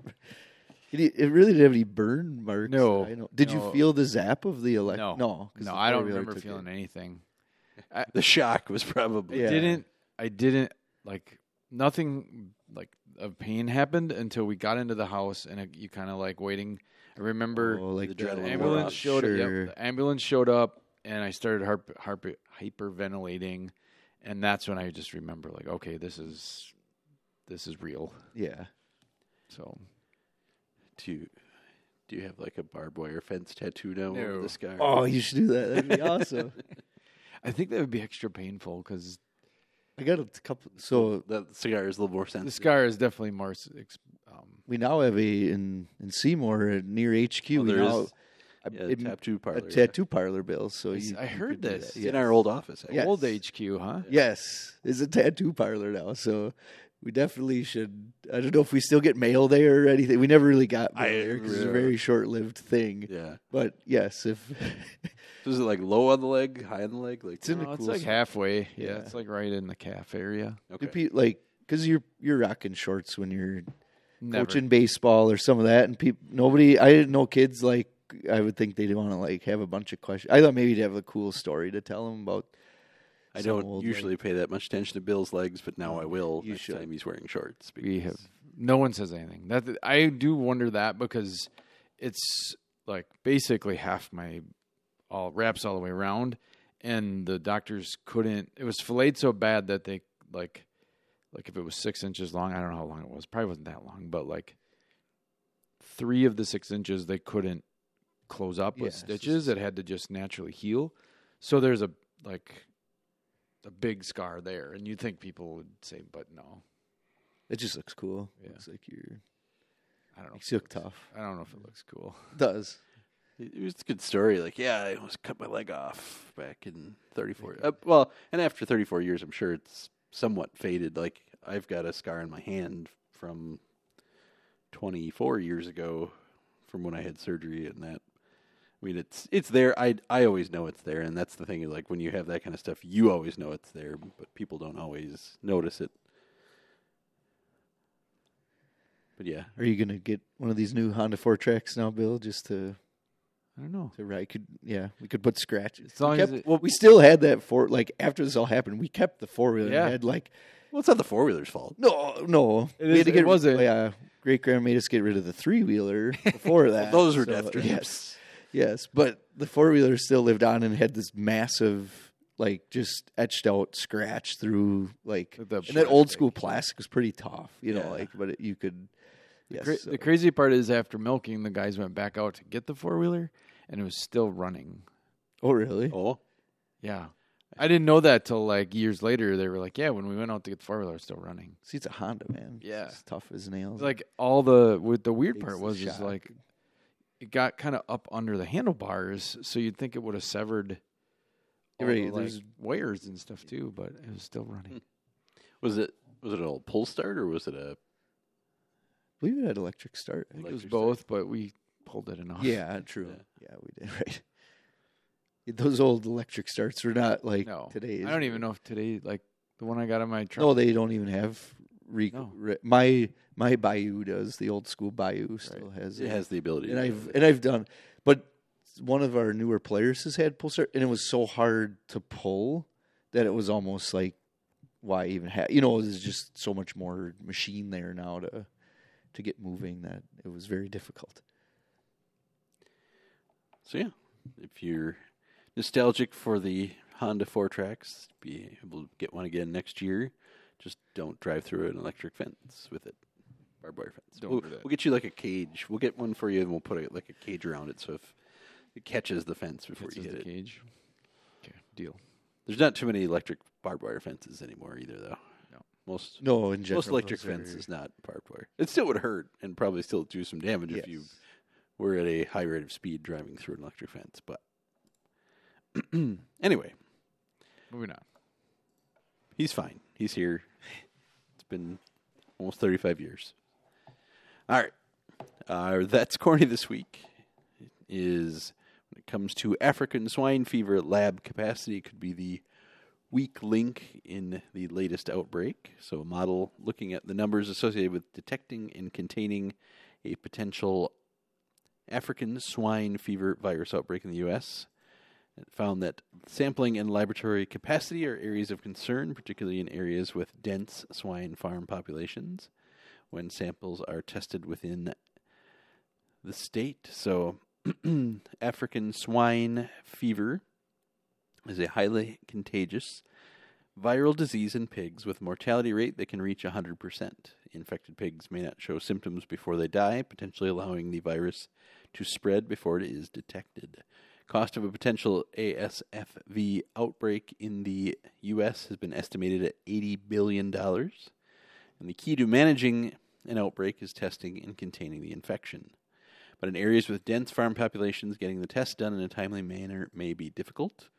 It really didn't have any burn marks. No, I know. Did you no. feel the zap of the electric? no, 'cause no, the I don't four-wheeler remember took feeling it. anything. The shock was probably... Yeah. I didn't like nothing like of pain happened until we got into the house, and you kind of like waiting. I remember Oh, like the the adrenaline wore ambulance off. showed up. Sure. Yep, the ambulance showed up, and I started hyperventilating, and that's when I just remember like, okay, this is real. Yeah. So Do you have like a barbed wire fence tattoo now over No. the scar? Oh, you should do that. That'd be awesome. I think that would be extra painful because I got a couple. So The cigar is a little more sensitive. the scar is definitely more. we now have in Seymour near HQ. Oh, we there now is a tattoo parlor. a tattoo parlor, Bill. So I heard could do this. that. It's in our old office. Yes. Old HQ, huh? Yes, it's a tattoo parlor now. So we definitely should. I don't know if we still get mail there or anything. We never really got mail there because it's a very short-lived thing. Yeah. But yes, if So is it like low on the leg, high on the leg? Like It's in No, a it's cool like spot. halfway. Yeah, Yeah. it's like right in the calf area. okay. like because you're rocking shorts when you're Never. coaching baseball or some of that, and nobody. I didn't know kids like. I would think they'd want to like have a bunch of questions. I thought maybe you'd have a cool story to tell them about. I some don't old, usually pay that much attention to Bill's legs, but now I will You next should. time he's wearing shorts. We because- have no one says anything. That I do wonder that because it's like basically half my all wraps all the way around, and the doctors couldn't. It was filleted so bad that they like if it was 6 inches long. I don't know how long it was. Probably wasn't that long, but like 3 of the 6 inches they couldn't close up with Yeah, stitches. It had to just naturally heal. So there's a big scar there, and you'd think people would say, but no. It just looks cool. Yeah. Looks like you're. I don't know. Makes you look tough. I don't know if it looks cool. It does. It was a good story. Like, yeah, I almost cut my leg off back in 34. Well, and after 34 years, I'm sure it's somewhat faded. Like, I've got a scar on my hand from 24 years ago from when I had surgery and that. I mean, it's there. I always know it's there, and that's the thing. Like, when you have that kind of stuff, you always know it's there, but people don't always notice it. But yeah, Are you gonna get one of these new Honda 4Trax now, Bill? Just to I don't know. ride? We could put scratches. As long we as kept, it- well, we still had that after this all happened. We kept the 4-wheeler. Yeah. And had like well, it's not the four-wheeler's fault. no. It We is- had to get it was a- great grandma made us get rid of the 3-wheeler before that. Those were So, death traps. Yes. Yes, but the four-wheeler still lived on and had this massive, like, just etched out scratch through, like, and that old school plastic was pretty tough, you know, like, but you could. Yes, the crazy part is after milking, the guys went back out to get the four-wheeler, and it was still running. Oh, really? Oh, yeah. I didn't know that till like years later. They were like, "Yeah, when we went out to get the four-wheeler, it was still running." See, it's a Honda, man. Yeah, it's tough as nails. Like the weird part was is like it got kind of up under the handlebars, so you'd think it would have severed all the, like, wires and stuff too, but it was still running. Was it an old pull start or was it a? I believe it had electric start. I think it was both, but we pulled it enough. Yeah, true. Yeah, we did. Right. Those old electric starts are not like today's. I don't even know if today, like the one I got on my truck. No, they don't even have. My Bayou does. The old school Bayou still has. It has the ability. And I've done, but one of our newer players has had pull start, and it was so hard to pull that it was almost like, why even have? You know, there's just so much more machine there now to get moving that it was very difficult. So yeah, if you're nostalgic for the Honda 4Trax, be able to get one again next year. Just don't drive through an electric fence with it. Barbed wire fence. We'll get you like a cage. We'll get one for you and we'll put like a cage around it so if it catches the fence before you hit it. Cage. Okay, deal. There's not too many electric barbed wire fences anymore either, though. No. In general, most electric fence is not barbed wire. It still would hurt and probably still do some damage if you were at a high rate of speed driving through an electric fence. But anyway, moving on. He's fine. He's here. It's been almost 35 years. All right. That's corny this week. Is when it comes to African swine fever, lab capacity could be the weak link in the latest outbreak. So a model looking at the numbers associated with detecting and containing a potential African swine fever virus outbreak in the U.S. It found that sampling and laboratory capacity are areas of concern, particularly in areas with dense swine farm populations, when samples are tested within the state. So African swine fever is a highly contagious viral disease in pigs with mortality rate that can reach 100%. Infected pigs may not show symptoms before they die, potentially allowing the virus to spread before it is detected. Cost of a potential ASFV outbreak in the U.S. has been estimated at $80 billion. And the key to managing an outbreak is testing and containing the infection. But in areas with dense farm populations, getting the test done in a timely manner may be difficult.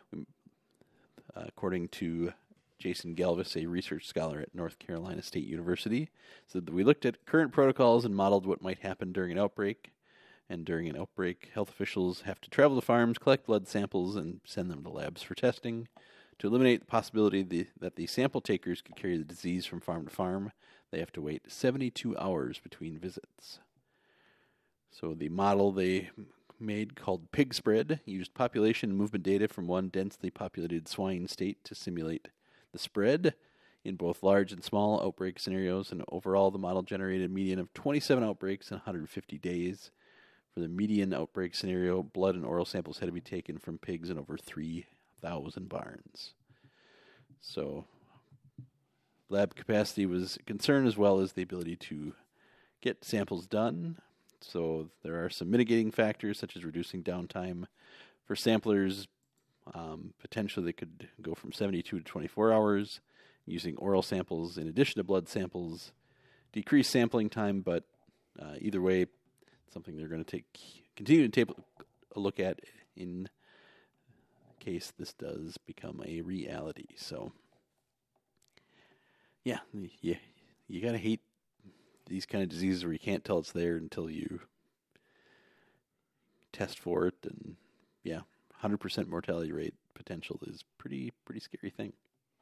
According to Jason Galvis, a research scholar at North Carolina State University, said that we looked at current protocols and modeled what might happen during an outbreak. And during an outbreak, health officials have to travel to farms, collect blood samples, and send them to labs for testing. To eliminate the possibility that the sample takers could carry the disease from farm to farm, they have to wait 72 hours between visits. So the model they made, called Pig Spread, used population and movement data from one densely populated swine state to simulate the spread in both large and small outbreak scenarios, and overall the model generated a median of 27 outbreaks in 150 days. For the median outbreak scenario, blood and oral samples had to be taken from pigs in over 3,000 barns. So lab capacity was a concern, as well as the ability to get samples done. So there are some mitigating factors, such as reducing downtime for samplers. Potentially they could go from 72 to 24 hours, using oral samples in addition to blood samples, decrease sampling time, but either way, something they're going to continue to take a look at in case this does become a reality. So, yeah, you got to hate these kind of diseases where you can't tell it's there until you test for it. And, yeah, 100% mortality rate potential is pretty scary thing.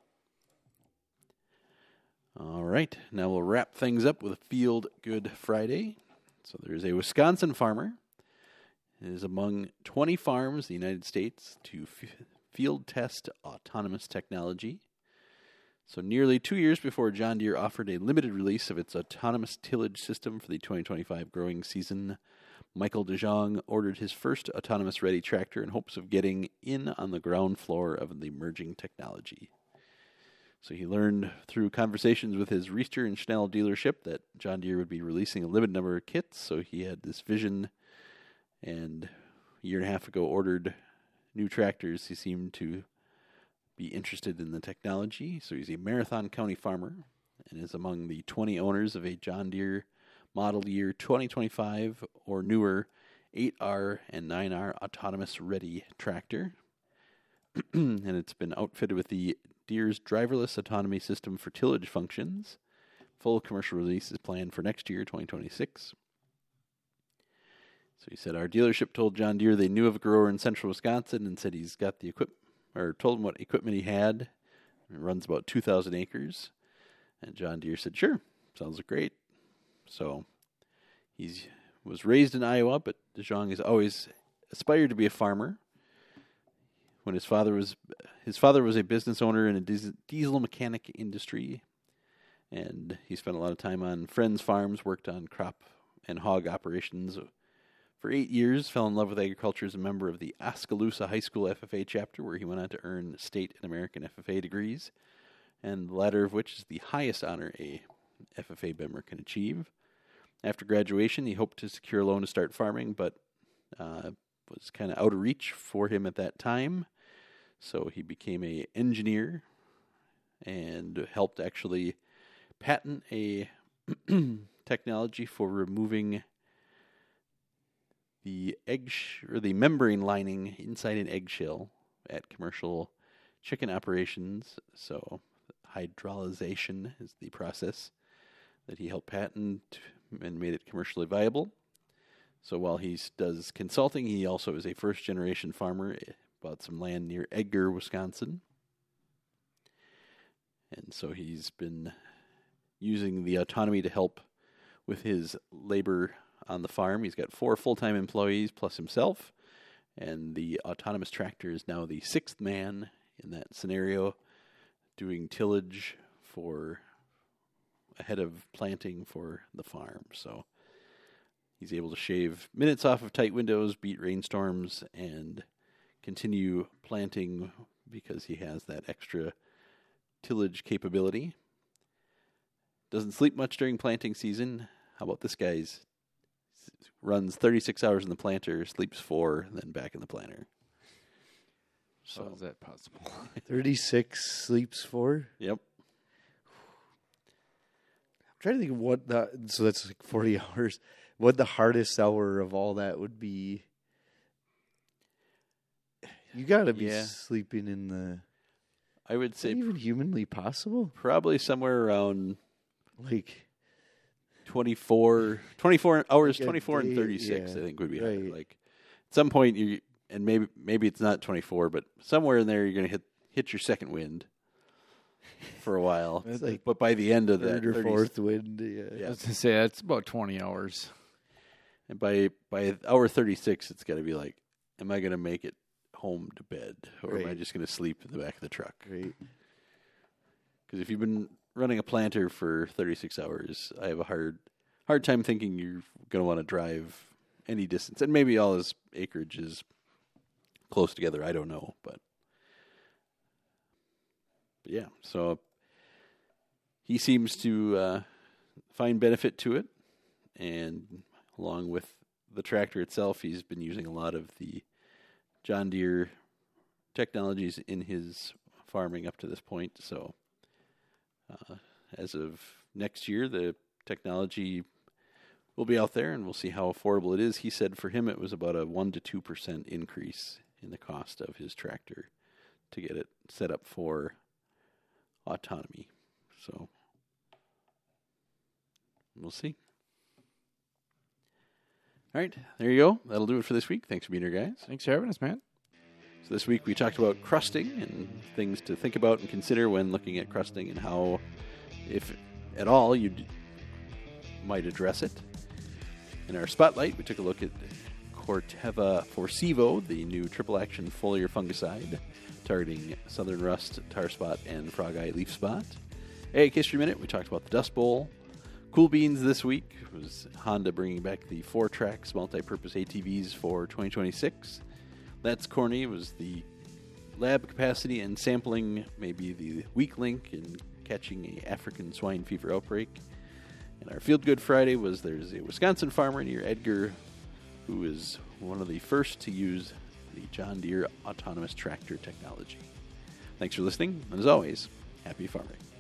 All right, now we'll wrap things up with a Field Good Friday. So there's a Wisconsin farmer. It is among 20 farms in the United States to field test autonomous technology. So nearly 2 years before John Deere offered a limited release of its autonomous tillage system for the 2025 growing season, Michael DeJong ordered his first autonomous-ready tractor in hopes of getting in on the ground floor of the emerging technology. So he learned through conversations with his Riester and Schnell dealership that John Deere would be releasing a limited number of kits, so he had this vision, and a year and a half ago ordered new tractors. He seemed to be interested in the technology, so he's a Marathon County farmer and is among the 20 owners of a John Deere model year 2025 or newer 8R and 9R autonomous ready tractor. And it's been outfitted with the Deere's driverless autonomy system for tillage functions. Full commercial release is planned for next year, 2026. So he said, our dealership told John Deere they knew of a grower in central Wisconsin and said he's got the equipment, or told him what equipment he had. It runs about 2,000 acres. And John Deere said, sure, sounds great. So he was raised in Iowa, but DeJong has always aspired to be a farmer. When his father was a business owner in a diesel mechanic industry, and he spent a lot of time on friends' farms, worked on crop and hog operations for 8 years, fell in love with agriculture as a member of the Oskaloosa High School FFA chapter, where he went on to earn state and American FFA degrees, and the latter of which is the highest honor a FFA member can achieve. After graduation, he hoped to secure a loan to start farming, but was kind of out of reach for him at that time. So he became an engineer and helped actually patent a technology for removing the the membrane lining inside an eggshell at commercial chicken operations. So hydrolyzation is the process that he helped patent and made it commercially viable. So while he does consulting, he also is a first-generation farmer, bought some land near Edgar, Wisconsin. And so he's been using the autonomy to help with his labor on the farm. He's got 4 full-time employees plus himself, and the autonomous tractor is now the 6th man in that scenario, doing tillage for ahead of planting for the farm. So he's able to shave minutes off of tight windows, beat rainstorms, and continue planting because he has that extra tillage capability. Doesn't sleep much during planting season. How about this guy's? Runs 36 hours in the planter, sleeps 4, then back in the planter. So how is that possible? 36 sleeps 4? Yep. I'm trying to think of so that's like 40 hours. What the hardest hour of all that would be. You got to be sleeping in the... I would say... even humanly possible? Probably somewhere around... like... 24 hours, like 24 and 36, I think would be right. higher. Like at some point, and maybe it's not 24, but somewhere in there, you're going to hit your second wind for a while. Like but by the end of third that or fourth wind, I was going to say that's about 20 hours. And by hour 36, it's got to be like, am I going to make it home to bed, or am I just going to sleep in the back of the truck? Right. Because if you've been running a planter for 36 hours, I have a hard time thinking you're going to want to drive any distance. And maybe all his acreage is close together. I don't know. But yeah, so he seems to find benefit to it. And along with the tractor itself, he's been using a lot of the John Deere technologies in his farming up to this point. So as of next year, the technology will be out there, and we'll see how affordable it is. He said for him it was about a 1% to 2% increase in the cost of his tractor to get it set up for autonomy. So we'll see. All right, there you go. That'll do it for this week. Thanks for being here, guys. Thanks for having us, man. So this week we talked about crusting and things to think about and consider when looking at crusting and how, if at all, you might address it. In our spotlight, we took a look at Corteva Forcivo, the new triple-action foliar fungicide targeting southern rust, tar spot, and frog eye leaf spot. Ag History Minute, we talked about the Dust Bowl, Cool Beans this week was Honda bringing back the 4-Trax multi-purpose ATVs for 2026. That's Corny was the lab capacity and sampling maybe the weak link in catching a African swine fever outbreak. And our Feel Good Friday was there's a Wisconsin farmer near Edgar who is one of the first to use the John Deere autonomous tractor technology. Thanks for listening, and as always, happy farming.